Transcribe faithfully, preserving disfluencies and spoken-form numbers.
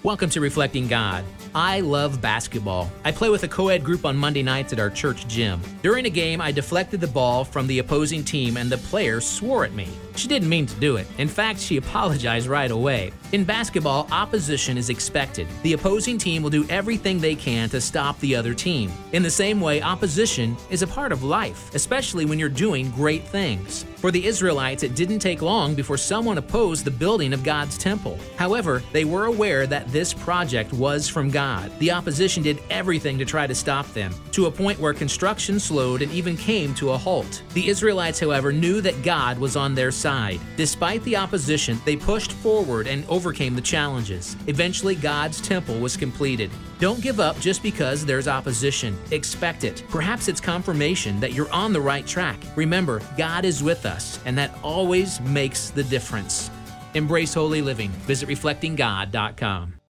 Welcome to Reflecting God. I love basketball. I play with a co-ed group on Monday nights at our church gym. During a game, I deflected the ball from the opposing team and the player swore at me. She didn't mean to do it. In fact, she apologized right away. In basketball, opposition is expected. The opposing team will do everything they can to stop the other team. In the same way, opposition is a part of life, especially when you're doing great things. For the Israelites, it didn't take long before someone opposed the building of God's temple. However, they were aware that this project was from God. The opposition did everything to try to stop them, to a point where construction slowed and even came to a halt. The Israelites, however, knew that God was on their side. Despite the opposition, they pushed forward and overcame the challenges. Eventually, God's temple was completed. Don't give up just because there's opposition. Expect it. Perhaps it's confirmation that you're on the right track. Remember, God is with us, and that always makes the difference. Embrace holy living. Visit reflecting god dot com.